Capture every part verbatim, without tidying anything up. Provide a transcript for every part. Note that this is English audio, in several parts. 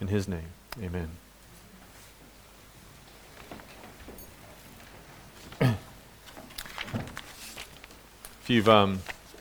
In his name, amen. If you've um,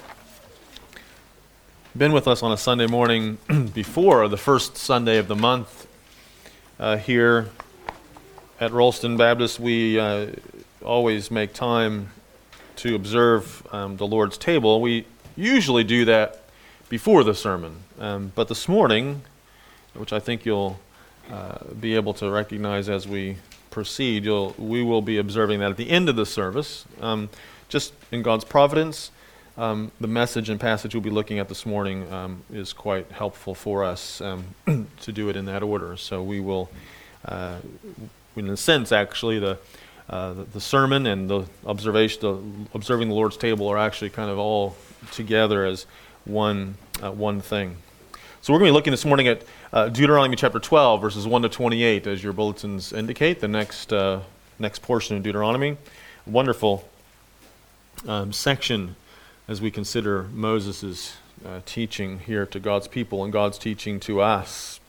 been with us on a Sunday morning before the first Sunday of the month uh, here at Rolston Baptist, we uh, always make time to observe um, the Lord's table. We usually do that before the sermon, um, but this morning, which I think you'll uh, be able to recognize as we proceed, you'll, we will be observing that at the end of the service. Um, just in God's providence, um, the message and passage we'll be looking at this morning um, is quite helpful for us um, to do it in that order. So we will, uh, in a sense, actually, the, uh, the the sermon and the observation, the observing the Lord's table are actually kind of all together as one uh, one thing. So we're going to be looking this morning at uh, Deuteronomy chapter twelve, verses one to twenty-eight, as your bulletins indicate, the next uh, next portion of Deuteronomy. Wonderful um, section as we consider Moses' uh, teaching here to God's people and God's teaching to us.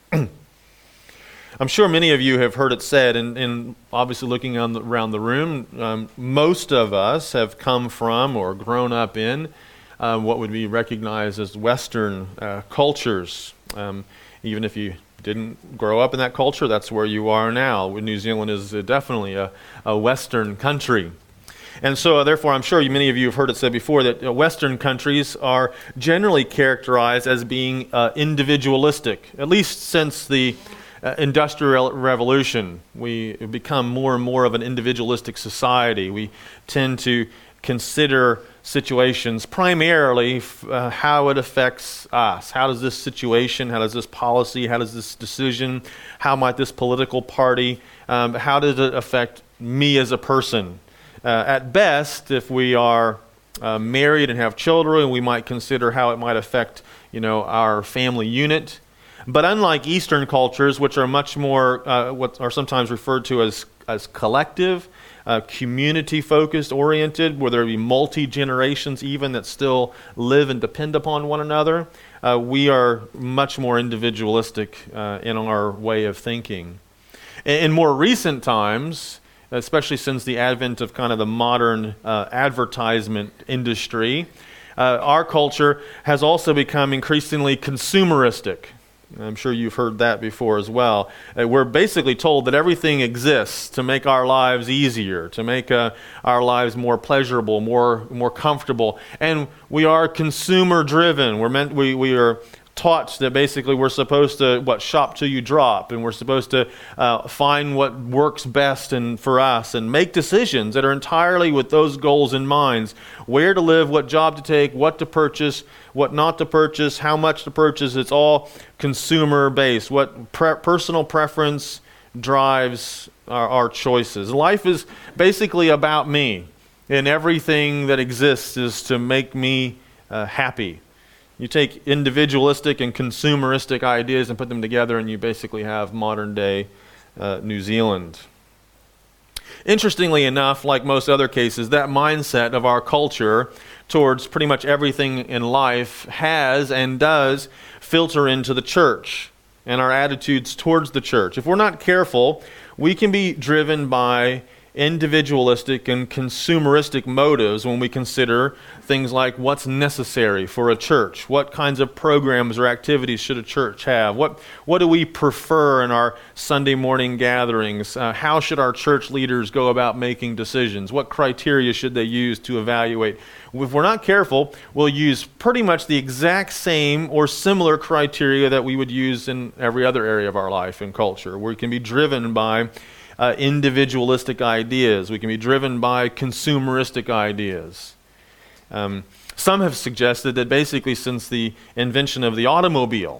I'm sure many of you have heard it said, and, and obviously looking on the, around the room, um, most of us have come from or grown up in Uh, what would be recognized as Western uh, cultures. Um, even if you didn't grow up in that culture, that's where you are now. New Zealand is uh, definitely a, a Western country. And so, uh, therefore, I'm sure you, many of you have heard it said before that uh, Western countries are generally characterized as being uh, individualistic, at least since the uh, Industrial Revolution. We have become more and more of an individualistic society. We tend to consider situations primarily uh, how it affects us. How does this situation, how does this policy, how does this decision, how might this political party, um, how does it affect me as a person? Uh, at best, if we are uh, married and have children, we might consider how it might affect, you know, our family unit. But unlike Eastern cultures, which are much more, uh, what are sometimes referred to as as collective, Uh, community-focused, oriented, where there be multi-generations even that still live and depend upon one another, uh, we are much more individualistic uh, in our way of thinking. In, in more recent times, especially since the advent of kind of the modern uh, advertisement industry, uh, our culture has also become increasingly consumeristic. I'm sure you've heard that before as well. Uh, we're basically told that everything exists to make our lives easier, to make uh, our lives more pleasurable, more more comfortable, and we are consumer driven. We're meant we we are taught that basically we're supposed to what shop till you drop, and we're supposed to uh, find what works best and for us, and make decisions that are entirely with those goals in mind: where to live, what job to take, what to purchase, what not to purchase, how much to purchase. It's all consumer based. What pre- personal preference drives our, our choices. Life is basically about me, and everything that exists is to make me uh, happy. You take individualistic and consumeristic ideas and put them together, and you basically have modern day uh, New Zealand. Interestingly enough, like most other cases, that mindset of our culture towards pretty much everything in life has and does filter into the church and our attitudes towards the church. If we're not careful, we can be driven by individualistic and consumeristic motives when we consider things like what's necessary for a church, what kinds of programs or activities should a church have, what what do we prefer in our Sunday morning gatherings, uh, how should our church leaders go about making decisions, what criteria should they use to evaluate. If we're not careful, we'll use pretty much the exact same or similar criteria that we would use in every other area of our life and culture. We can be driven by Uh, individualistic ideas. We can be driven by consumeristic ideas. Um, some have suggested that basically since the invention of the automobile,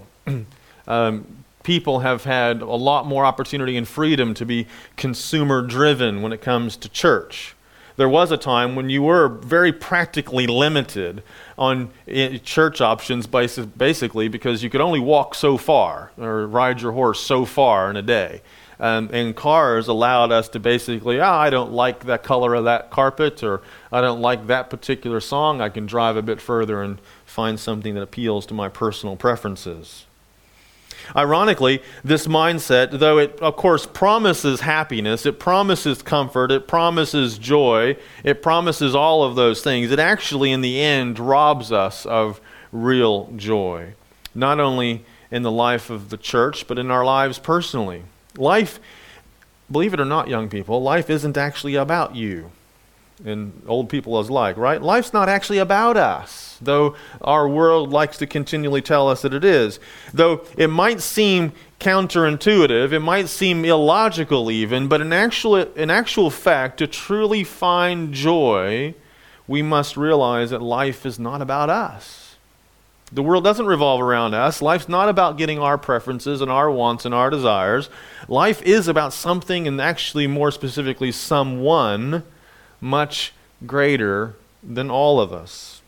um, people have had a lot more opportunity and freedom to be consumer-driven when it comes to church. There was a time when you were very practically limited on church options basically because you could only walk so far or ride your horse so far in a day. Um, and cars allowed us to basically, oh, I don't like the color of that carpet, or I don't like that particular song. I can drive a bit further and find something that appeals to my personal preferences. Ironically, this mindset, though it of course promises happiness, it promises comfort, it promises joy, it promises all of those things, it actually in the end robs us of real joy. Not only in the life of the church, but in our lives personally. Life, believe it or not, young people, life isn't actually about you. And old people as like, right? Life's not actually about us, though our world likes to continually tell us that it is. Though it might seem counterintuitive, it might seem illogical even, but in actual, in actual fact, to truly find joy, we must realize that life is not about us. The world doesn't revolve around us. Life's not about getting our preferences and our wants and our desires. Life is about something, and actually more specifically someone, much greater than all of us.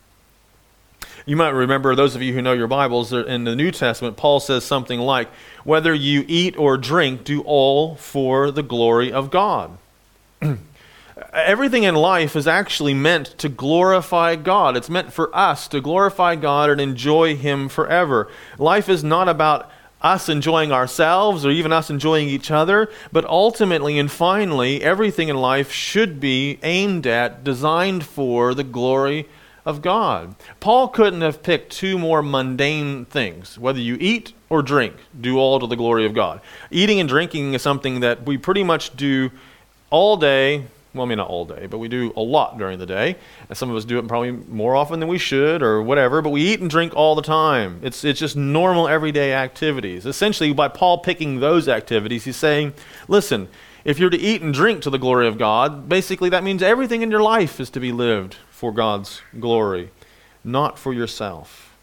You might remember, those of you who know your Bibles, in the New Testament, Paul says something like, whether you eat or drink, do all for the glory of God. Everything in life is actually meant to glorify God. It's meant for us to glorify God and enjoy Him forever. Life is not about us enjoying ourselves or even us enjoying each other, but ultimately and finally, everything in life should be aimed at, designed for the glory of God. Paul couldn't have picked two more mundane things. Whether you eat or drink, do all to the glory of God. Eating and drinking is something that we pretty much do all day. Well, I mean, not all day, but we do a lot during the day. And some of us do it probably more often than we should or whatever, but we eat and drink all the time. It's it's just normal everyday activities. Essentially, by Paul picking those activities, he's saying, listen, if you're to eat and drink to the glory of God, basically that means everything in your life is to be lived for God's glory, not for yourself.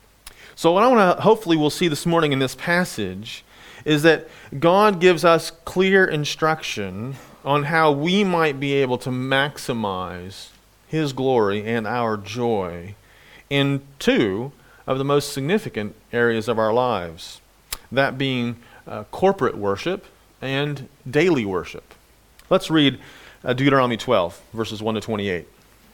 So what I want to hopefully we'll see this morning in this passage is that God gives us clear instruction on how we might be able to maximize His glory and our joy in two of the most significant areas of our lives, that being uh, corporate worship and daily worship. Let's read uh, Deuteronomy twelve, verses one to twenty-eight.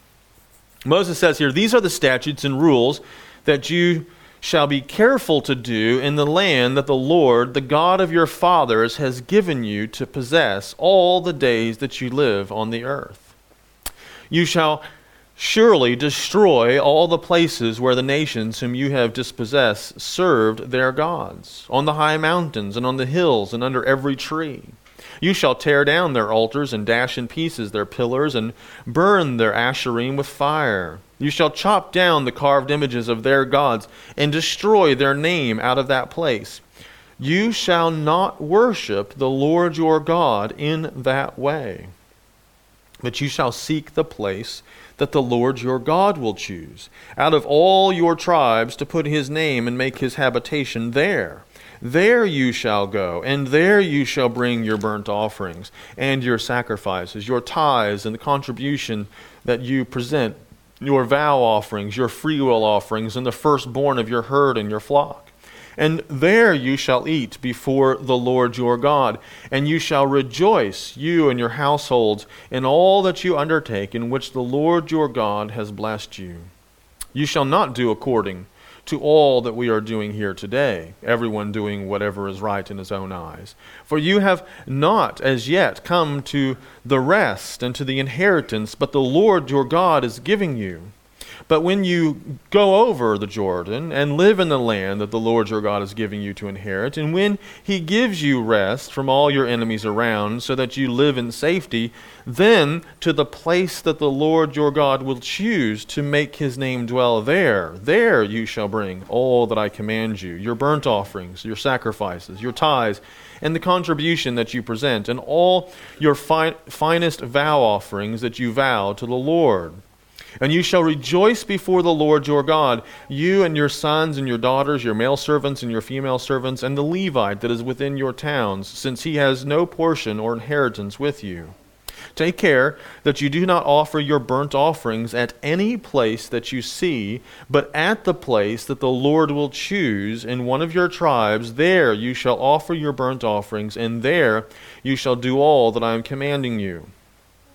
Moses says here, "These are the statutes and rules that you shall be careful to do in the land that the Lord, the God of your fathers, has given you to possess all the days that you live on the earth. You shall surely destroy all the places where the nations whom you have dispossessed served their gods, on the high mountains and on the hills and under every tree. You shall tear down their altars and dash in pieces their pillars and burn their asherim with fire. You shall chop down the carved images of their gods and destroy their name out of that place. You shall not worship the Lord your God in that way, but you shall seek the place that the Lord your God will choose out of all your tribes to put His name and make His habitation there. There you shall go, and there you shall bring your burnt offerings and your sacrifices, your tithes and the contribution that you present, your vow offerings, your freewill offerings, and the firstborn of your herd and your flock. And there you shall eat before the Lord your God, and you shall rejoice, you and your households, in all that you undertake, in which the Lord your God has blessed you. You shall not do according to all that we are doing here today, everyone doing whatever is right in his own eyes. For you have not as yet come to the rest and to the inheritance, but the Lord your God is giving you. But when you go over the Jordan and live in the land that the Lord your God is giving you to inherit, and when He gives you rest from all your enemies around so that you live in safety, then to the place that the Lord your God will choose to make His name dwell there, there you shall bring all that I command you, your burnt offerings, your sacrifices, your tithes, and the contribution that you present, and all your fi- finest vow offerings that you vow to the Lord. And you shall rejoice before the Lord your God, you and your sons and your daughters, your male servants and your female servants, and the Levite that is within your towns, since he has no portion or inheritance with you. Take care that you do not offer your burnt offerings at any place that you see, but at the place that the Lord will choose in one of your tribes. There you shall offer your burnt offerings, and there you shall do all that I am commanding you.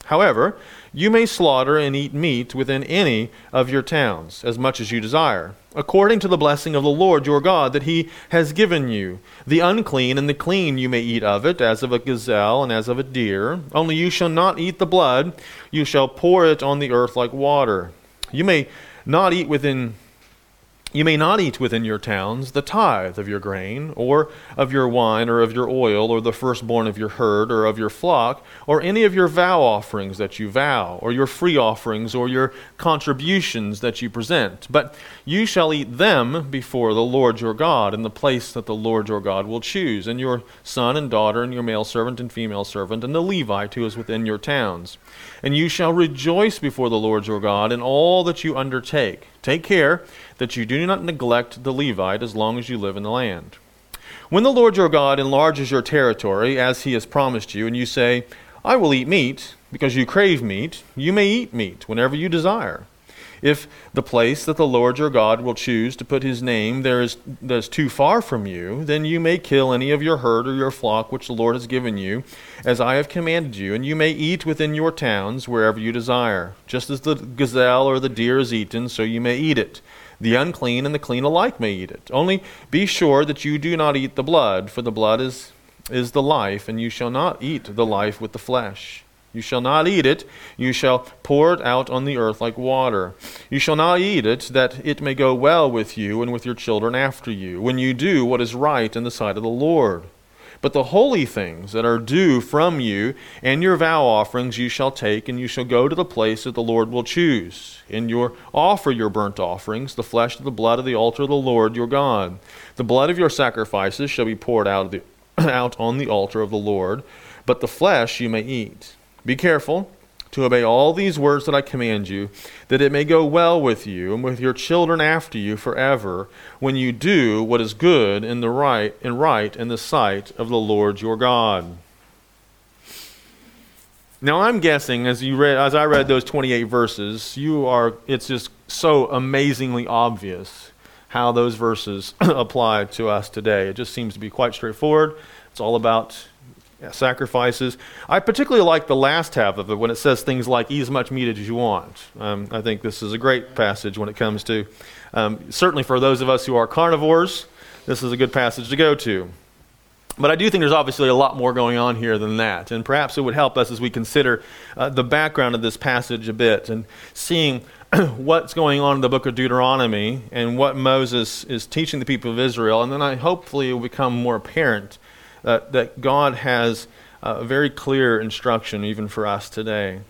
However, you may slaughter and eat meat within any of your towns, as much as you desire, according to the blessing of the Lord your God that he has given you. The unclean and the clean you may eat of it, as of a gazelle and as of a deer. Only you shall not eat the blood. You shall pour it on the earth like water. You may not eat within You may not eat within your towns the tithe of your grain, or of your wine, or of your oil, or the firstborn of your herd, or of your flock, or any of your vow offerings that you vow, or your free offerings, or your contributions that you present. But you shall eat them before the Lord your God, in the place that the Lord your God will choose, and your son and daughter, and your male servant and female servant, and the Levite who is within your towns. And you shall rejoice before the Lord your God in all that you undertake. Take care that you do not neglect the Levite as long as you live in the land. When the Lord your God enlarges your territory, as he has promised you, and you say, I will eat meat, because you crave meat, you may eat meat whenever you desire. If the place that the Lord your God will choose to put his name there is that is too far from you, then you may kill any of your herd or your flock which the Lord has given you, as I have commanded you, and you may eat within your towns wherever you desire. Just as the gazelle or the deer is eaten, so you may eat it. The unclean and the clean alike may eat it. Only be sure that you do not eat the blood, for the blood is, is the life, and you shall not eat the life with the flesh. You shall not eat it. You shall pour it out on the earth like water. You shall not eat it, that it may go well with you and with your children after you, when you do what is right in the sight of the Lord. But the holy things that are due from you and your vow offerings you shall take, and you shall go to the place that the Lord will choose. And your offer your burnt offerings, the flesh of the blood of the altar of the Lord your God. The blood of your sacrifices shall be poured out, of the, out on the altar of the Lord, but the flesh you may eat. Be careful to obey all these words that I command you, that it may go well with you and with your children after you forever, when you do what is good in the right and right in the sight of the Lord your God. Now I'm guessing as you read as I read those twenty-eight verses, you are it's just so amazingly obvious how those verses apply to us today. It just seems to be quite straightforward. It's all about Yeah, sacrifices. I particularly like the last half of it when it says things like, eat as much meat as you want. Um, I think this is a great passage when it comes to, um, certainly for those of us who are carnivores, this is a good passage to go to. But I do think there's obviously a lot more going on here than that. And perhaps it would help us as we consider uh, the background of this passage a bit and seeing what's going on in the book of Deuteronomy and what Moses is teaching the people of Israel. And then I hopefully it will become more apparent Uh, that God has uh, a very clear instruction even for us today.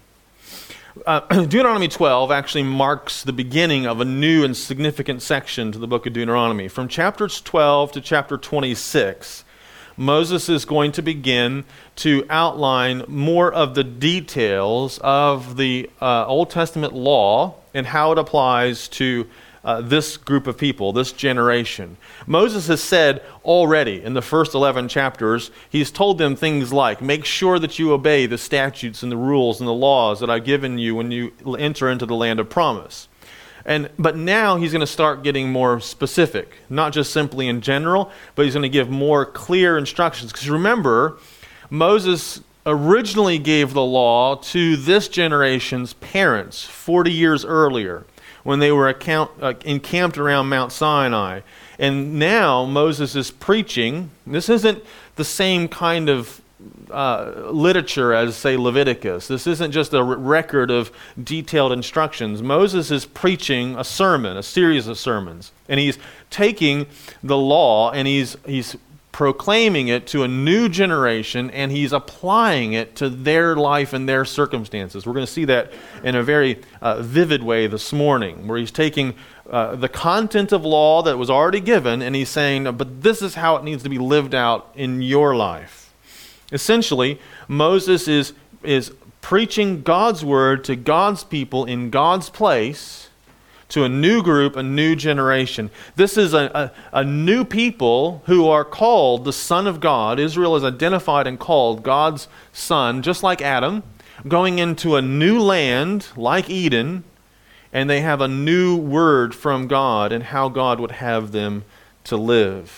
Uh, Deuteronomy twelve actually marks the beginning of a new and significant section to the book of Deuteronomy. From chapters twelve to chapter twenty-six, Moses is going to begin to outline more of the details of the uh, Old Testament law and how it applies to Uh, this group of people, this generation. Moses has said already in the first eleven chapters, he's told them things like, make sure that you obey the statutes and the rules and the laws that I've given you when you enter into the land of promise. And But now he's going to start getting more specific, not just simply in general, but he's going to give more clear instructions. Because remember, Moses originally gave the law to this generation's parents forty years earlier, when they were account, uh, encamped around Mount Sinai. And now Moses is preaching. This isn't the same kind of uh, literature as, say, Leviticus. This isn't just a r- record of detailed instructions. Moses is preaching a sermon, a series of sermons. And he's taking the law and he's he's proclaiming it to a new generation, and he's applying it to their life and their circumstances. We're going to see that in a very uh, vivid way this morning, where he's taking uh, the content of law that was already given, and he's saying, but this is how it needs to be lived out in your life. Essentially, Moses is, is preaching God's word to God's people in God's place, to a new group, a new generation. This is a, a, a new people who are called the Son of God. Israel is identified and called God's son, just like Adam, going into a new land like Eden, and they have a new word from God and how God would have them to live.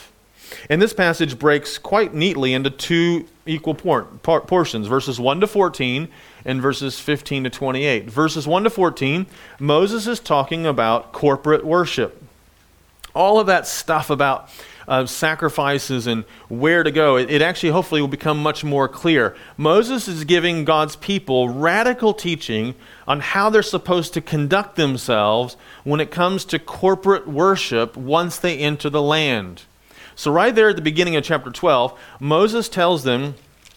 And this passage breaks quite neatly into two equal por- por- portions, verses one to fourteen and verses fifteen to twenty-eight. Verses one to fourteen, Moses is talking about corporate worship. All of that stuff about uh, sacrifices and where to go, it, it actually hopefully will become much more clear. Moses is giving God's people radical teaching on how they're supposed to conduct themselves when it comes to corporate worship once they enter the land. So right there at the beginning of chapter twelve, Moses tells them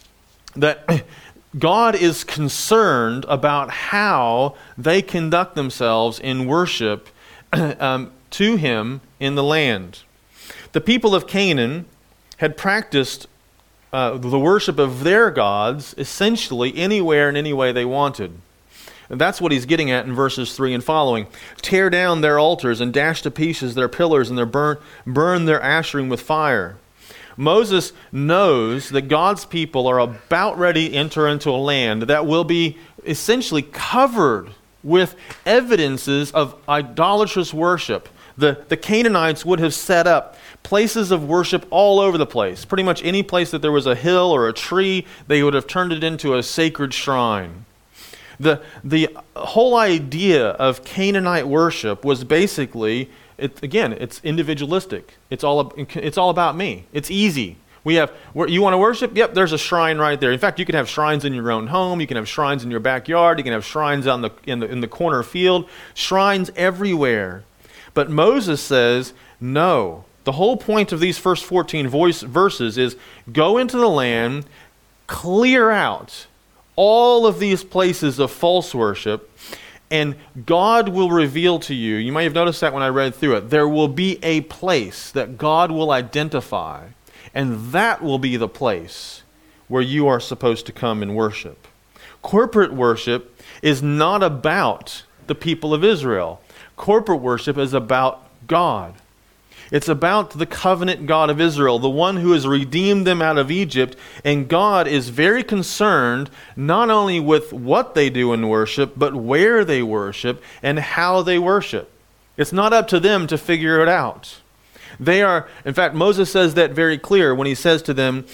that God is concerned about how they conduct themselves in worship um, to Him in the land. The people of Canaan had practiced uh, the worship of their gods essentially anywhere and any way they wanted. And that's what he's getting at in verses three and following. Tear down their altars and dash to pieces their pillars and their burn, burn their asherim with fire. Moses knows that God's people are about ready to enter into a land that will be essentially covered with evidences of idolatrous worship. The, the Canaanites would have set up places of worship all over the place. Pretty much any place that there was a hill or a tree, they would have turned it into a sacred shrine. The, the whole idea of Canaanite worship was basically, it, again, it's individualistic. It's all, it's all about me. It's easy. We have, you want to worship? Yep, there's a shrine right there. In fact, you can have shrines in your own home. You can have shrines in your backyard. You can have shrines out in the, in the, in the corner field. Shrines everywhere. But Moses says, no. The whole point of these first fourteen voice verses is go into the land, clear out all of these places of false worship, and God will reveal to you, you may have noticed that when I read through it, there will be a place that God will identify, and that will be the place where you are supposed to come and worship. Corporate worship is not about the people of Israel. Corporate worship is about God. It's about the covenant God of Israel, the one who has redeemed them out of Egypt. And God is very concerned not only with what they do in worship, but where they worship and how they worship. It's not up to them to figure it out. They are, in fact, Moses says that very clear when he says to them,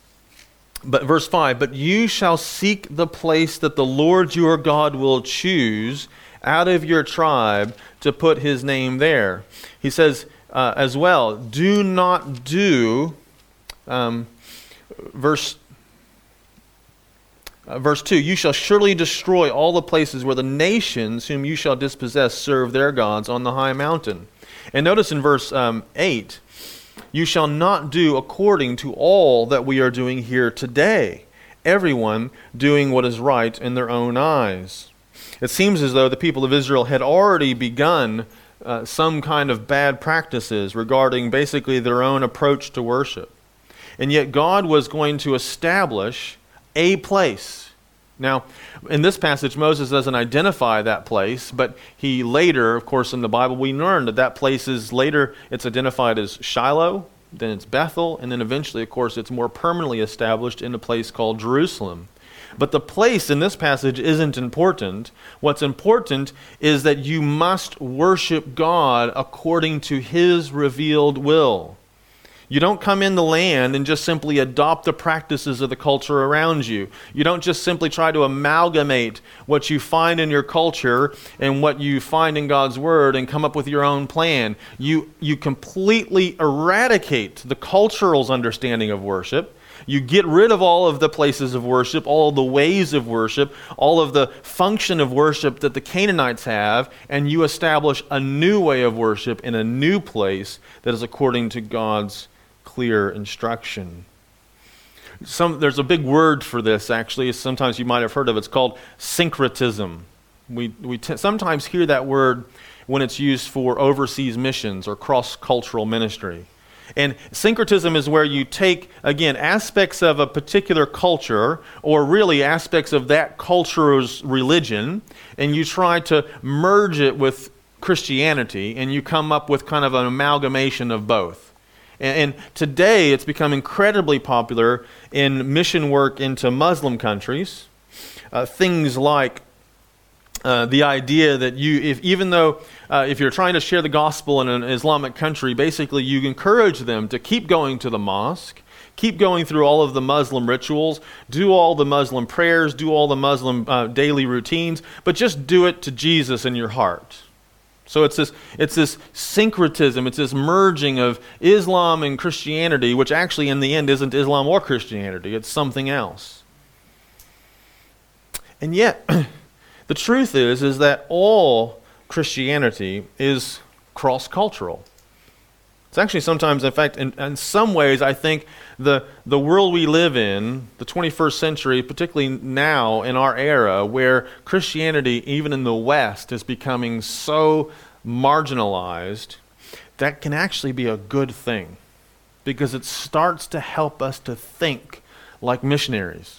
but verse five, but you shall seek the place that the Lord your God will choose out of your tribe to put His name there. He says, Uh, as well, do not do, um, verse uh, verse two, you shall surely destroy all the places where the nations whom you shall dispossess serve their gods on the high mountain. And notice in verse um, eight, you shall not do according to all that we are doing here today, everyone doing what is right in their own eyes. It seems as though the people of Israel had already begun Uh, some kind of bad practices regarding basically their own approach to worship. And yet God was going to establish a place. Now, in this passage, Moses doesn't identify that place, but he later, of course, in the Bible, we learn that that place is later, it's identified as Shiloh, then it's Bethel, and then eventually, of course, it's more permanently established in a place called Jerusalem. But the place in this passage isn't important. What's important is that you must worship God according to His revealed will. You don't come in the land and just simply adopt the practices of the culture around you. You don't just simply try to amalgamate what you find in your culture and what you find in God's Word and come up with your own plan. You, you completely eradicate the cultural understanding of worship. You get rid of all of the places of worship, all of the ways of worship, all of the function of worship that the Canaanites have, and you establish a new way of worship in a new place that is according to God's clear instruction. Some, there's a big word for this, actually. Sometimes you might have heard of it. It's called syncretism. We, we t- sometimes hear that word when it's used for overseas missions or cross-cultural ministry. And syncretism is where you take, again, aspects of a particular culture, or really aspects of that culture's religion, and you try to merge it with Christianity, and you come up with kind of an amalgamation of both. And, and today it's become incredibly popular in mission work into Muslim countries. Uh, things like uh, the idea that you, if even though uh, if you're trying to share the gospel in an Islamic country, basically you encourage them to keep going to the mosque, keep going through all of the Muslim rituals, do all the Muslim prayers, do all the Muslim uh, daily routines, but just do it to Jesus in your heart. So it's this, it's this syncretism, it's this merging of Islam and Christianity, which actually in the end isn't Islam or Christianity, it's something else. And yet, the truth is, is that all Christianity is cross-cultural. It's actually sometimes, in fact, in, in some ways, I think the the world we live in, the twenty-first century, particularly now in our era, where Christianity, even in the West, is becoming so marginalized, that can actually be a good thing, because it starts to help us to think like missionaries.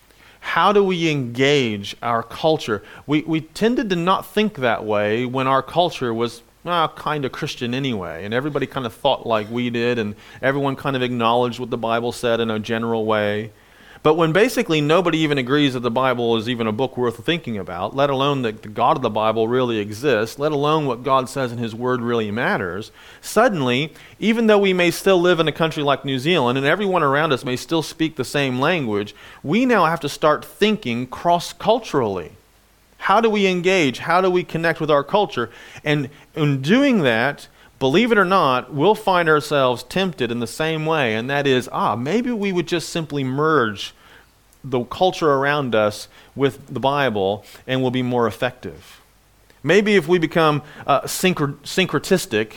How do we engage our culture? We we tended to not think that way when our culture was well, kind of Christian anyway, and everybody kind of thought like we did, and everyone kind of acknowledged what the Bible said in a general way. But when basically nobody even agrees that the Bible is even a book worth thinking about, let alone that the God of the Bible really exists, let alone what God says in His Word really matters, suddenly, even though we may still live in a country like New Zealand, and everyone around us may still speak the same language, we now have to start thinking cross-culturally. How do we engage? How do we connect with our culture? And in doing that, believe it or not, we'll find ourselves tempted in the same way, and that is, ah, maybe we would just simply merge the culture around us with the Bible and we'll be more effective. Maybe if we become uh, syncre- syncretistic,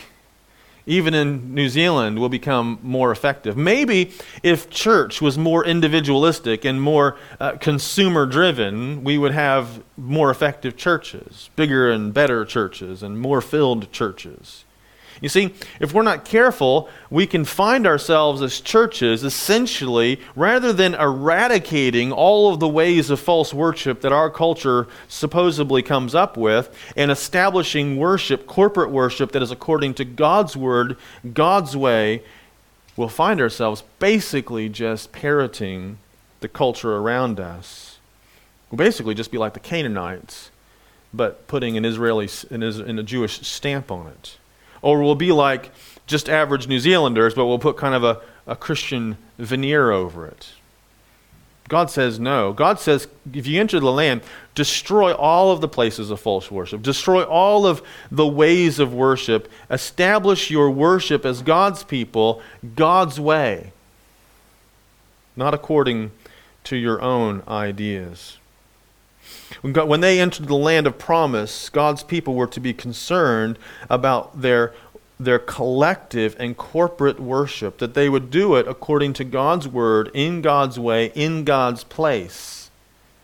even in New Zealand, we'll become more effective. Maybe if church was more individualistic and more uh, consumer-driven, we would have more effective churches, bigger and better churches, and more filled churches. You see, if we're not careful, we can find ourselves as churches essentially, rather than eradicating all of the ways of false worship that our culture supposedly comes up with, and establishing worship, corporate worship that is according to God's word, God's way, we'll find ourselves basically just parroting the culture around us. We'll basically just be like the Canaanites, but putting an Israeli and a Jewish stamp on it. Or we'll be like just average New Zealanders, but we'll put kind of a, a Christian veneer over it. God says no. God says, if you enter the land, destroy all of the places of false worship. Destroy all of the ways of worship. Establish your worship as God's people, God's way, not according to your own ideas. When, God, when they entered the land of promise, God's people were to be concerned about their, their collective and corporate worship, that they would do it according to God's word, in God's way, in God's place.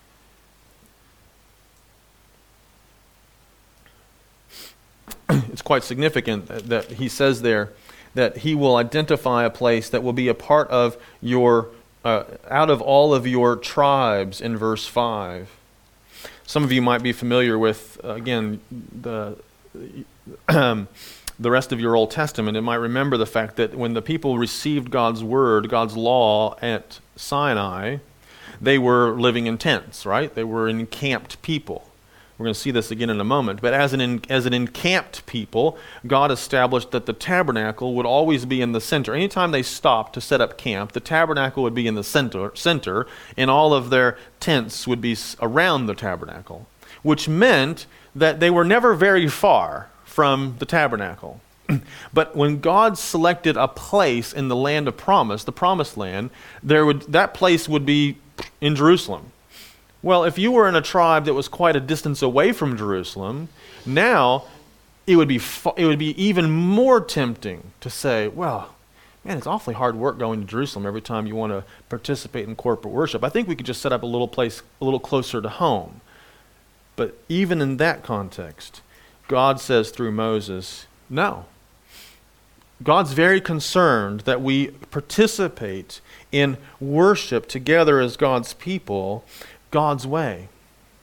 It's quite significant that he says there that he will identify a place that will be a part of your, uh, out of all of your tribes in verse five. Some of you might be familiar with, uh, again, the um, the rest of your Old Testament, and might remember the fact that when the people received God's word, God's law at Sinai, they were living in tents, right? They were encamped people. We're going to see this again in a moment. But as an as an encamped people, God established that the tabernacle would always be in the center. Anytime they stopped to set up camp, the tabernacle would be in the center, center, and all of their tents would be around the tabernacle, which meant that they were never very far from the tabernacle. But when God selected a place in the land of promise, the promised land, there would that place would be in Jerusalem. Well, if you were in a tribe that was quite a distance away from Jerusalem, now it would be fu- it would be even more tempting to say, well, man, it's awfully hard work going to Jerusalem every time you want to participate in corporate worship. I think we could just set up a little place a little closer to home. But even in that context, God says through Moses, no. God's very concerned that we participate in worship together as God's people, God's way.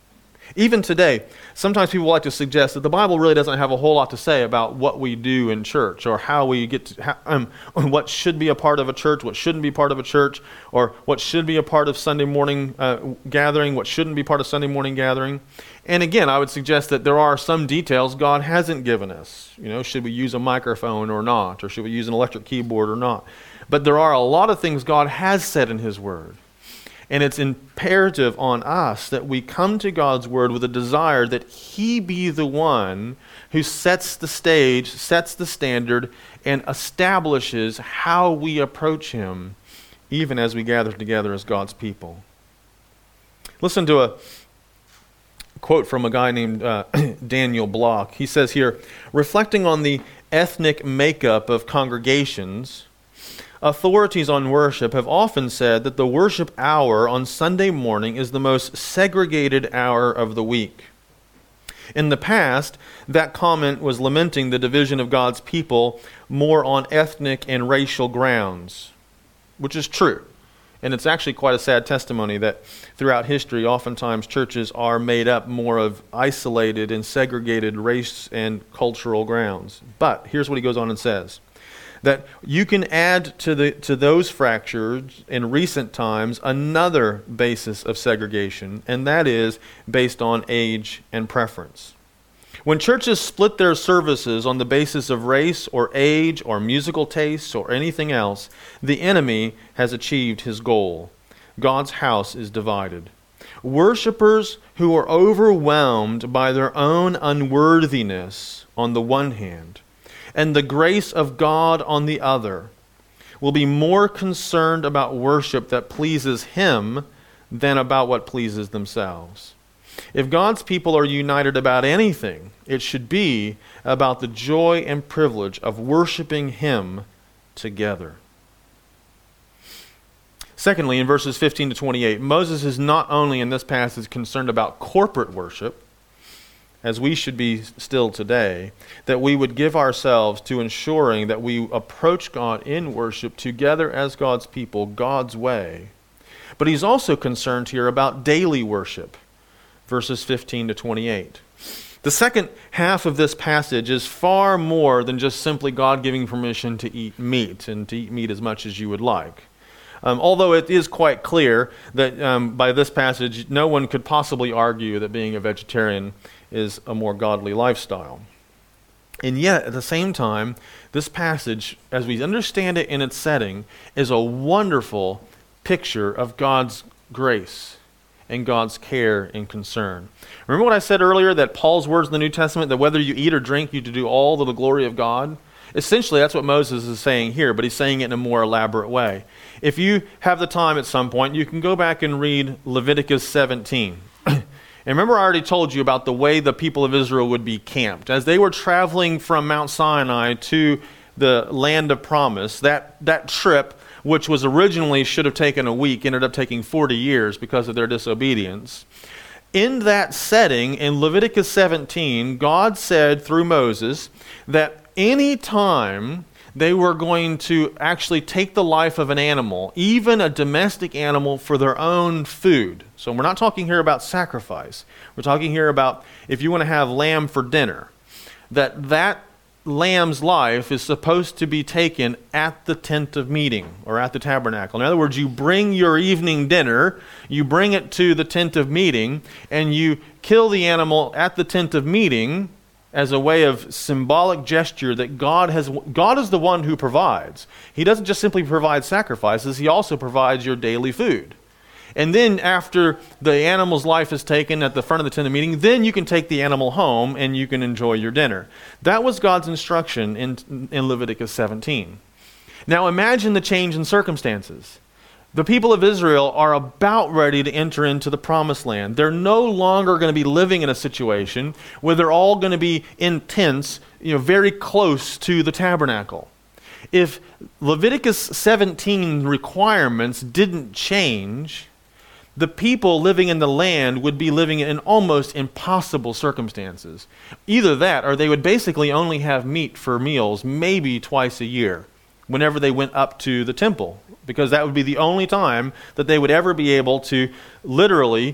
Even today, sometimes people like to suggest that the Bible really doesn't have a whole lot to say about what we do in church, or how we get to, how, um, what should be a part of a church, what shouldn't be part of a church, or what should be a part of Sunday morning uh, gathering, what shouldn't be part of Sunday morning gathering. And again, I would suggest that there are some details God hasn't given us. You know, should we use a microphone or not, or should we use an electric keyboard or not? But there are a lot of things God has said in His Word. And it's imperative on us that we come to God's Word with a desire that He be the one who sets the stage, sets the standard, and establishes how we approach Him, even as we gather together as God's people. Listen to a quote from a guy named uh, Daniel Block. He says here, reflecting on the ethnic makeup of congregations, authorities on worship have often said that the worship hour on Sunday morning is the most segregated hour of the week. In the past, that comment was lamenting the division of God's people more on ethnic and racial grounds, which is true. And it's actually quite a sad testimony that throughout history, oftentimes churches are made up more of isolated and segregated race and cultural grounds. But here's what he goes on and says. That you can add to the to those fractures in recent times another basis of segregation, and that is based on age and preference. When churches split their services on the basis of race or age or musical tastes or anything else, the enemy has achieved his goal. God's house is divided. Worshippers who are overwhelmed by their own unworthiness on the one hand, and the grace of God on the other, will be more concerned about worship that pleases Him than about what pleases themselves. If God's people are united about anything, it should be about the joy and privilege of worshiping Him together. Secondly, in verses fifteen to twenty-eight, Moses is not only in this passage concerned about corporate worship, as we should be still today, that we would give ourselves to ensuring that we approach God in worship together as God's people, God's way. But he's also concerned here about daily worship, verses fifteen to twenty-eight. The second half of this passage is far more than just simply God giving permission to eat meat, and to eat meat as much as you would like. Um, although it is quite clear that um, by this passage, no one could possibly argue that being a vegetarian is a more godly lifestyle. And yet, at the same time, this passage, as we understand it in its setting, is a wonderful picture of God's grace and God's care and concern. Remember what I said earlier, that Paul's words in the New Testament, that whether you eat or drink, you to do all to the glory of God? Essentially, that's what Moses is saying here, but he's saying it in a more elaborate way. If you have the time at some point, you can go back and read Leviticus seventeen. And remember, I already told you about the way the people of Israel would be camped. As they were traveling from Mount Sinai to the land of promise, that, that trip, which was originally should have taken a week, ended up taking forty years because of their disobedience. In that setting, in Leviticus seventeen, God said through Moses that any time they were going to actually take the life of an animal, even a domestic animal, for their own food. So we're not talking here about sacrifice. We're talking here about if you want to have lamb for dinner, that that lamb's life is supposed to be taken at the tent of meeting or at the tabernacle. In other words, you bring your evening dinner, you bring it to the tent of meeting, and you kill the animal at the tent of meeting as a way of symbolic gesture that God has. God is the one who provides. He doesn't just simply provide sacrifices, He also provides your daily food. And then after the animal's life is taken at the front of the tent of meeting, then you can take the animal home and you can enjoy your dinner. That was God's instruction in, in Leviticus seventeen. Now imagine the change in circumstances. The people of Israel are about ready to enter into the promised land. They're no longer going to be living in a situation where they're all going to be in tents, you know, very close to the tabernacle. If Leviticus seventeen requirements didn't change, the people living in the land would be living in almost impossible circumstances. Either that, or they would basically only have meat for meals maybe twice a year, whenever they went up to the temple, because that would be the only time that they would ever be able to literally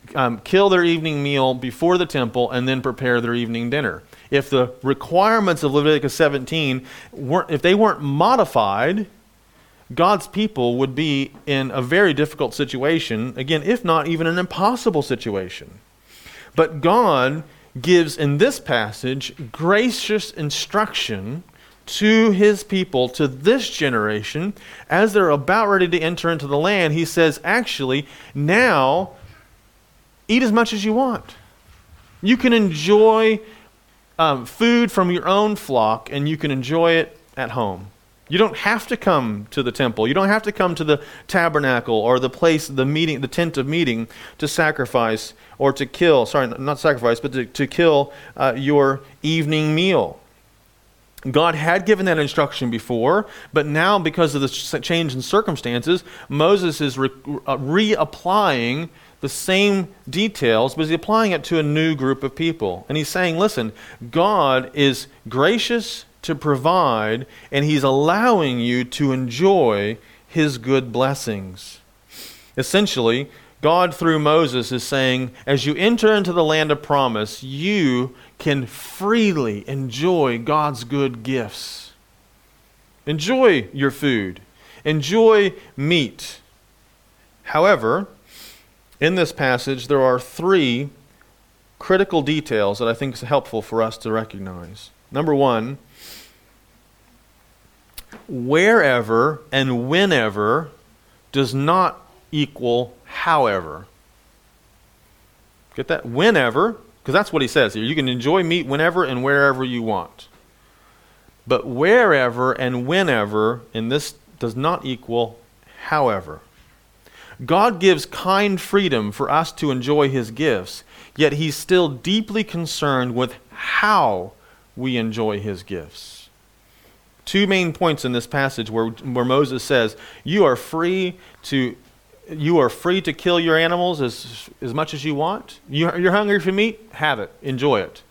um, kill their evening meal before the temple and then prepare their evening dinner. If the requirements of Leviticus seventeen weren't, if they weren't modified, God's people would be in a very difficult situation, again, if not even an impossible situation. But God gives in this passage gracious instruction to his people, to this generation, as they're about ready to enter into the land. He says, actually, now eat as much as you want. You can enjoy um, food from your own flock, and you can enjoy it at home. You don't have to come to the temple. You don't have to come to the tabernacle or the place, the meeting, the tent of meeting to sacrifice or to kill, sorry, not sacrifice, but to, to kill uh, your evening meal. God had given that instruction before, but now because of the change in circumstances, Moses is re- uh, reapplying the same details, but he's applying it to a new group of people. And he's saying, listen, God is gracious to provide, and he's allowing you to enjoy his good blessings. Essentially, God through Moses is saying, as you enter into the land of promise, you can freely enjoy God's good gifts. Enjoy your food. Enjoy meat. However, in this passage, there are three critical details that I think is helpful for us to recognize. Number one, wherever and whenever does not equal however. Get that? Whenever, because that's what he says here. You can enjoy meat whenever and wherever you want. But wherever and whenever in this does not equal however. God gives kind freedom for us to enjoy his gifts, yet he's still deeply concerned with how we enjoy his gifts. Two main points in this passage where, where Moses says, you are free to you are free to kill your animals as, as much as you want. You, you're hungry for meat? Have it. Enjoy it.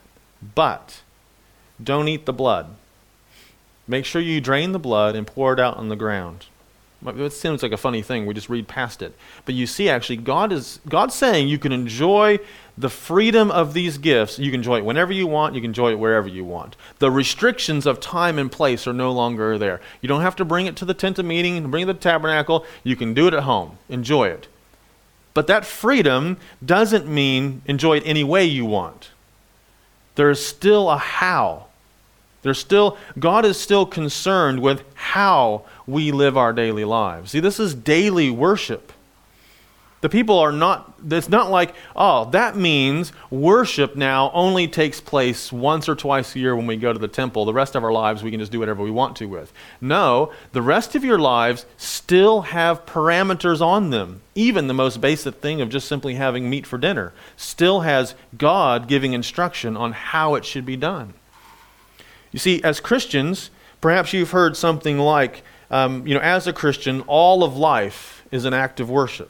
But don't eat the blood. Make sure you drain the blood and pour it out on the ground. It seems like a funny thing. We just read past it. But you see, actually, God is God's saying you can enjoy the freedom of these gifts. You can enjoy it whenever you want. You can enjoy it wherever you want. The restrictions of time and place are no longer there. You don't have to bring it to the tent of meeting, bring it to the tabernacle. You can do it at home. Enjoy it. But that freedom doesn't mean enjoy it any way you want. There's still a how. There's still, God is still concerned with how we live our daily lives. See, this is daily worship. The people are not, it's not like, oh, that means worship now only takes place once or twice a year when we go to the temple. The rest of our lives we can just do whatever we want to with. No, the rest of your lives still have parameters on them. Even the most basic thing of just simply having meat for dinner still has God giving instruction on how it should be done. You see, as Christians, perhaps you've heard something like, um, you know, as a Christian, all of life is an act of worship.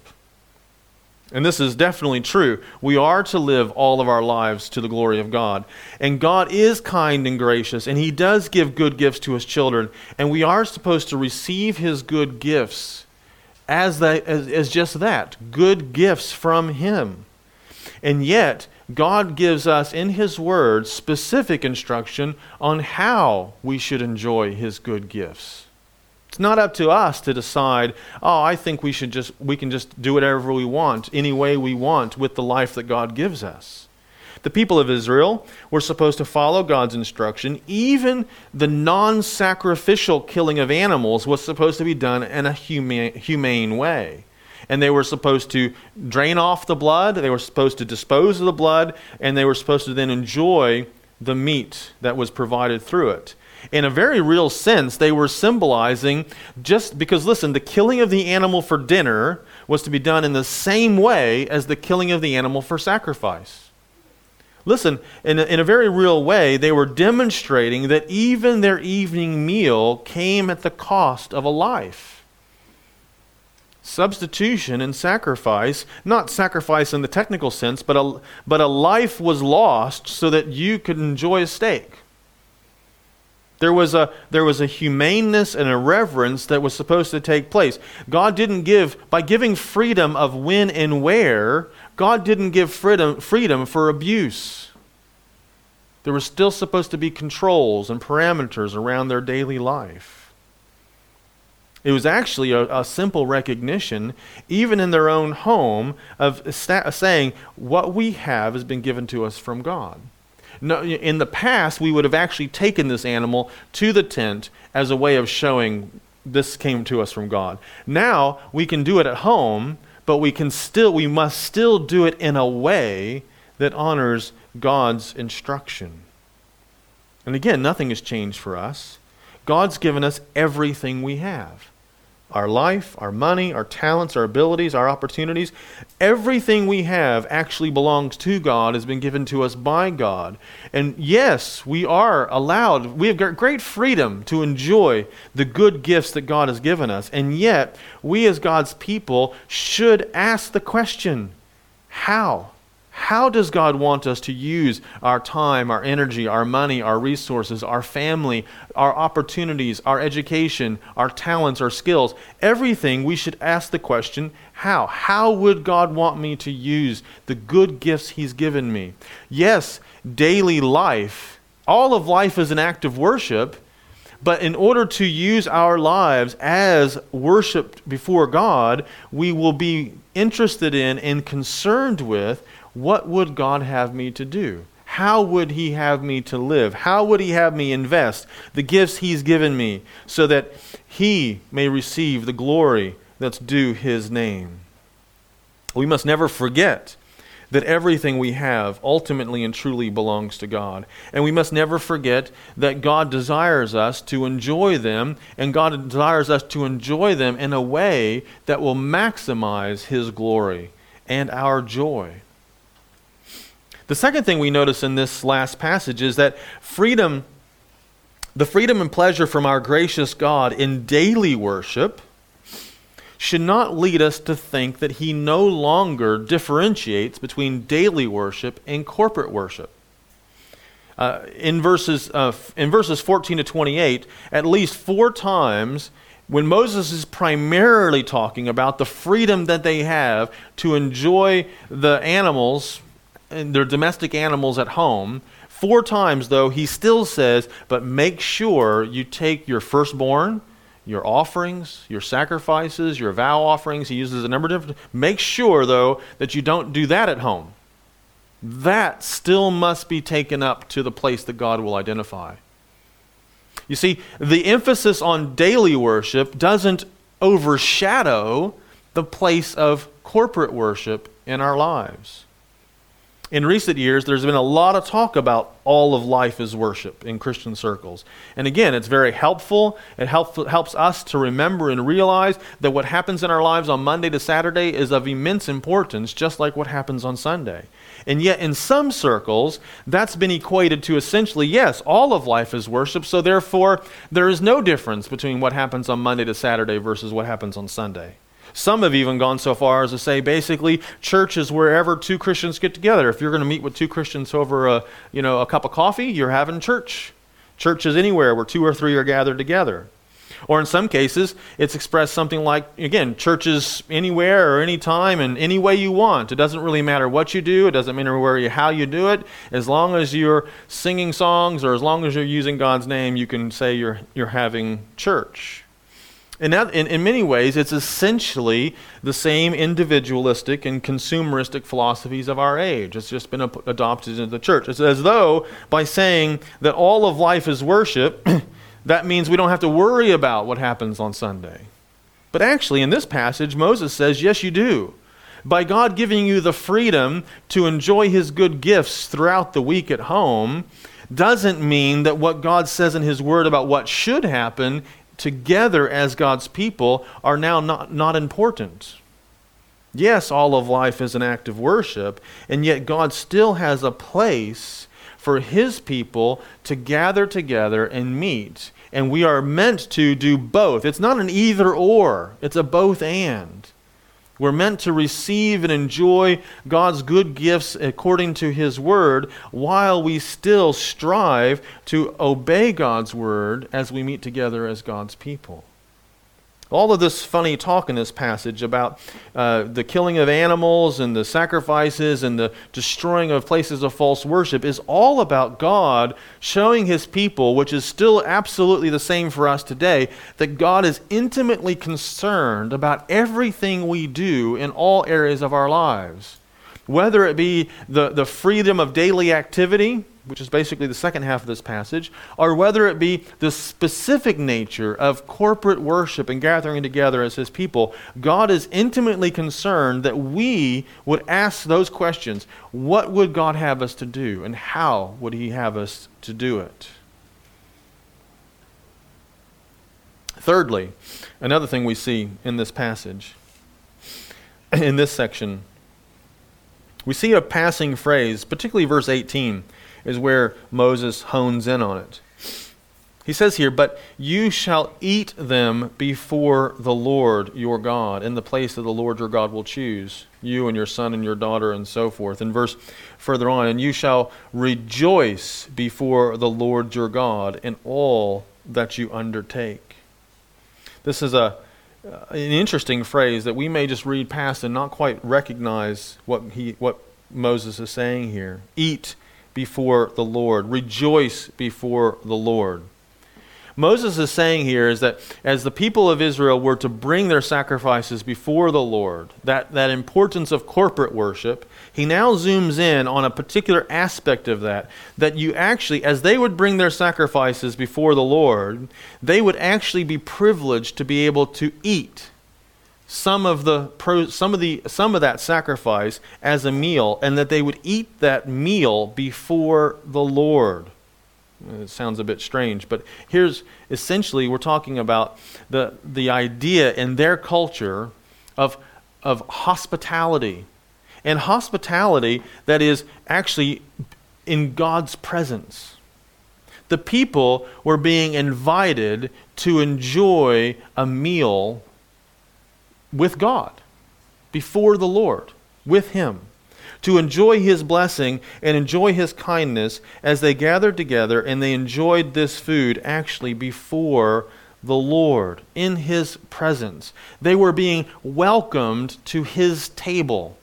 And this is definitely true. We are to live all of our lives to the glory of God. And God is kind and gracious, and he does give good gifts to his children. And we are supposed to receive his good gifts as, that, as, as just that, good gifts from him. And yet, God gives us in his word specific instruction on how we should enjoy his good gifts. It's not up to us to decide, oh, I think we should just we can just do whatever we want, any way we want with the life that God gives us. The people of Israel were supposed to follow God's instruction. Even the non-sacrificial killing of animals was supposed to be done in a humane, humane way. And they were supposed to drain off the blood, they were supposed to dispose of the blood, and they were supposed to then enjoy the meat that was provided through it. In a very real sense, they were symbolizing, just because, listen, the killing of the animal for dinner was to be done in the same way as the killing of the animal for sacrifice. Listen, in a, in a very real way, they were demonstrating that even their evening meal came at the cost of a life. Substitution and sacrifice, not sacrifice in the technical sense, but a, but a life was lost so that you could enjoy a steak. There was a there was a humaneness and a reverence that was supposed to take place. God didn't give, by giving freedom of when and where, God didn't give freedom, freedom for abuse. There were still supposed to be controls and parameters around their daily life. It was actually a, a simple recognition, even in their own home, of sta- saying, what we have has been given to us from God. No, in the past, we would have actually taken this animal to the tent as a way of showing this came to us from God. Now, we can do it at home, but we can still, we must still do it in a way that honors God's instruction. And again, nothing has changed for us. God's given us everything we have. Our life, our money, our talents, our abilities, our opportunities. Everything we have actually belongs to God, has been given to us by God. And yes, we are allowed, we have got great freedom to enjoy the good gifts that God has given us. And yet, we as God's people should ask the question, how? How does God want us to use our time, our energy, our money, our resources, our family, our opportunities, our education, our talents, our skills? Everything, we should ask the question, how? How would God want me to use the good gifts He's given me? Yes, daily life, all of life is an act of worship, but in order to use our lives as worship before God, we will be interested in and concerned with, what would God have me to do? How would He have me to live? How would He have me invest the gifts He's given me so that He may receive the glory that's due His name? We must never forget that everything we have ultimately and truly belongs to God. And we must never forget that God desires us to enjoy them, and God desires us to enjoy them in a way that will maximize His glory and our joy. The second thing we notice in this last passage is that freedom, the freedom and pleasure from our gracious God in daily worship should not lead us to think that He no longer differentiates between daily worship and corporate worship. Uh, in verses uh, in verses fourteen to twenty-eight, at least four times, when Moses is primarily talking about the freedom that they have to enjoy the animals and their domestic animals at home, four times though, he still says, but make sure you take your firstborn, your offerings, your sacrifices, your vow offerings. He uses a number of different. Make sure though that you don't do that at home. That still must be taken up to the place that God will identify. You see, the emphasis on daily worship doesn't overshadow the place of corporate worship in our lives. In recent years, there's been a lot of talk about all of life is worship in Christian circles. And again, it's very helpful. It help, helps us to remember and realize that what happens in our lives on Monday to Saturday is of immense importance, just like what happens on Sunday. And yet, in some circles, that's been equated to essentially, yes, all of life is worship, so therefore, there is no difference between what happens on Monday to Saturday versus what happens on Sunday. Some have even gone so far as to say, basically, church is wherever two Christians get together. If you're going to meet with two Christians over a, you know, a cup of coffee, you're having church. Church is anywhere where two or three are gathered together. Or in some cases, it's expressed something like, again, church is anywhere or anytime and any way you want. It doesn't really matter what you do. It doesn't matter where you, how you do it. As long as you're singing songs or as long as you're using God's name, you can say you're you're having church. In, that, in, in many ways, it's essentially the same individualistic and consumeristic philosophies of our age. It's just been ap- adopted into the church. It's as though by saying that all of life is worship, that means we don't have to worry about what happens on Sunday. But actually, in this passage, Moses says, yes, you do. By God giving you the freedom to enjoy His good gifts throughout the week at home, doesn't mean that what God says in His Word about what should happen together as God's people are now not, not important. Yes, all of life is an act of worship, and yet God still has a place for His people to gather together and meet. And we are meant to do both. It's not an either or, it's a both and. We're meant to receive and enjoy God's good gifts according to His Word while we still strive to obey God's Word as we meet together as God's people. All of this funny talk in this passage about uh, the killing of animals and the sacrifices and the destroying of places of false worship is all about God showing His people, which is still absolutely the same for us today, that God is intimately concerned about everything we do in all areas of our lives. Whether it be the, the freedom of daily activity, which is basically the second half of this passage, or whether it be the specific nature of corporate worship and gathering together as His people, God is intimately concerned that we would ask those questions. What would God have us to do, and how would He have us to do it? Thirdly, another thing we see in this passage, in this section, we see a passing phrase, particularly verse eighteen, is where Moses hones in on it. He says here, "But you shall eat them before the Lord your God, in the place that the Lord your God will choose, you and your son and your daughter," and so forth. In verse further on, "And you shall rejoice before the Lord your God in all that you undertake." This is a an interesting phrase that we may just read past and not quite recognize what he what Moses is saying here. Eat before the Lord. Rejoice before the Lord. Moses is saying here is that as the people of Israel were to bring their sacrifices before the Lord, that, that importance of corporate worship, he now zooms in on a particular aspect of that, that you actually, as they would bring their sacrifices before the Lord, they would actually be privileged to be able to eat some of the some of the some of that sacrifice as a meal, and that they would eat that meal before the Lord. It sounds a bit strange, but here's essentially we're talking about the the idea in their culture of of hospitality, and hospitality that is actually in God's presence. The people were being invited to enjoy a meal with God, before the Lord, with Him, to enjoy His blessing and enjoy His kindness as they gathered together and they enjoyed this food actually before the Lord, in His presence. They were being welcomed to His table.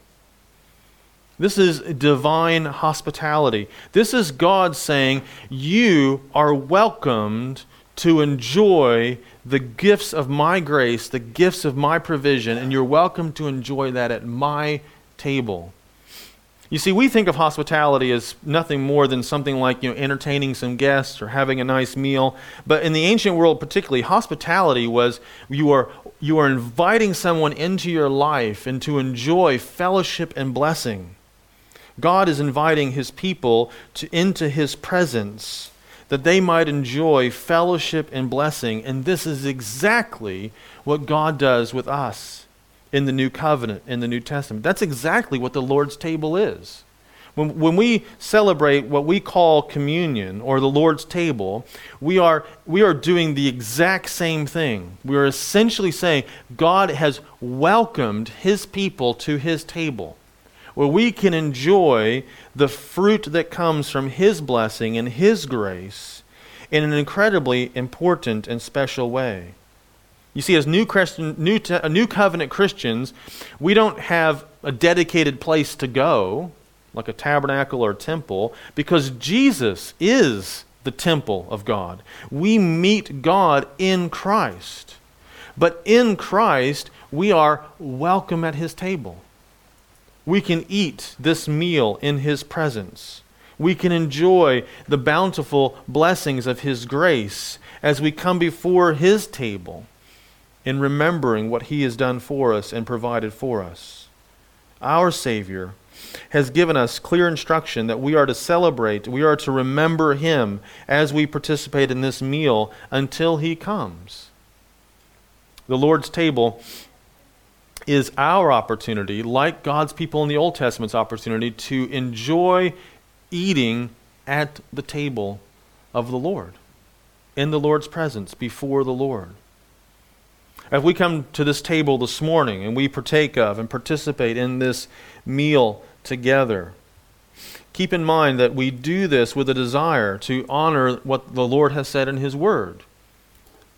This is divine hospitality. This is God saying, you are welcomed to enjoy the gifts of my grace, the gifts of my provision, and you're welcome to enjoy that at my table. You see, we think of hospitality as nothing more than something like, you know, entertaining some guests or having a nice meal. But in the ancient world particularly, hospitality was you are you are inviting someone into your life and to enjoy fellowship and blessing. God is inviting His people to into His presence, that they might enjoy fellowship and blessing. And this is exactly what God does with us in the New Covenant, in the New Testament. That's exactly what the Lord's table is. When, when we celebrate what we call communion or the Lord's table, we are, we are doing the exact same thing. We are essentially saying God has welcomed His people to His table, where we can enjoy the fruit that comes from His blessing and His grace in an incredibly important and special way. You see, as New Christian, New, Te- New Covenant Christians, we don't have a dedicated place to go, like a tabernacle or a temple, because Jesus is the temple of God. We meet God in Christ. But in Christ, we are welcome at His table. We can eat this meal in His presence. We can enjoy the bountiful blessings of His grace as we come before His table in remembering what He has done for us and provided for us. Our Savior has given us clear instruction that we are to celebrate, we are to remember Him as we participate in this meal until He comes. The Lord's table is our opportunity, like God's people in the Old Testament's opportunity, to enjoy eating at the table of the Lord, in the Lord's presence, before the Lord. As we come to this table this morning and we partake of and participate in this meal together, keep in mind that we do this with a desire to honor what the Lord has said in His Word.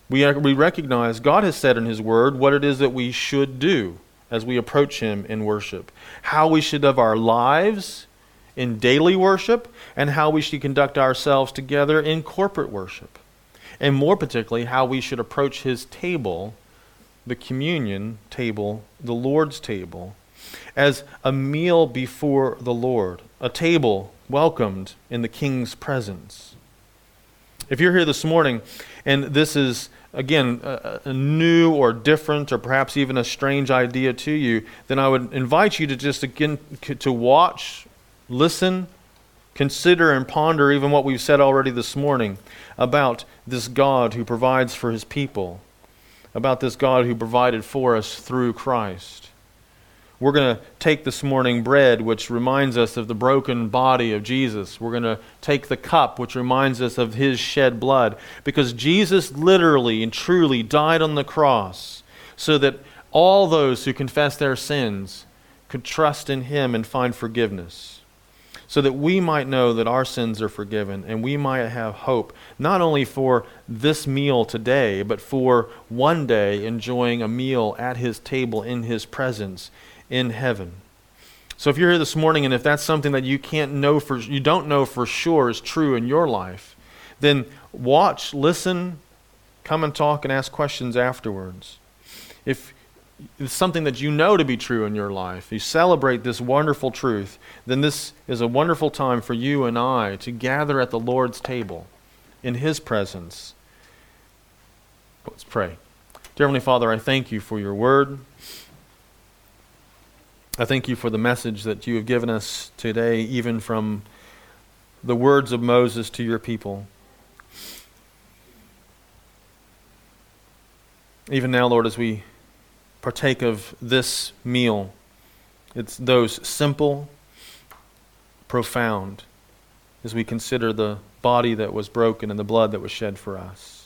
We, we recognize God has said in His Word what it is that we should do as we approach Him in worship, how we should live our lives in daily worship, and how we should conduct ourselves together in corporate worship. And more particularly, how we should approach His table, the communion table, the Lord's table, as a meal before the Lord, a table welcomed in the King's presence. If you're here this morning and this is, again, a, a new or different or perhaps even a strange idea to you, then I would invite you to just again to watch, listen, consider and ponder even what we've said already this morning about this God who provides for His people, about this God who provided for us through Christ. We're going to take this morning bread, which reminds us of the broken body of Jesus. We're going to take the cup, which reminds us of His shed blood, because Jesus literally and truly died on the cross so that all those who confess their sins could trust in Him and find forgiveness, so that we might know that our sins are forgiven and we might have hope, not only for this meal today, but for one day enjoying a meal at His table in His presence in heaven. So if you're here this morning and if that's something that you can't know for, you don't know for sure is true in your life, then watch, listen, come and talk and ask questions afterwards. If it's something that you know to be true in your life, you celebrate this wonderful truth, then this is a wonderful time for you and I to gather at the Lord's table in His presence. Let's pray. Dear Heavenly Father, I thank You for Your word. I thank You for the message that You have given us today, even from the words of Moses to Your people. Even now, Lord, as we partake of this meal, it's those simple, profound, as we consider the body that was broken and the blood that was shed for us.